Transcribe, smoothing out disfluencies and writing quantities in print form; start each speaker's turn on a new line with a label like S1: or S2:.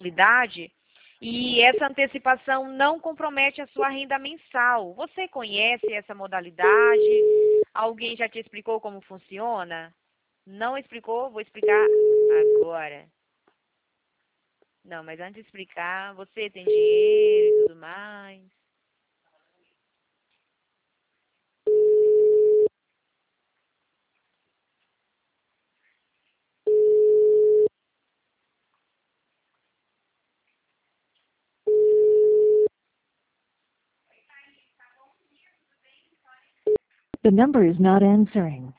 S1: mensalidade e essa antecipação não compromete a sua renda mensal. Você conhece essa modalidade? Alguém já te explicou como funciona? Não explicou? Vou explicar agora. Não, mas antes de explicar, você tem dinheiro e tudo mais.
S2: The number is not answering.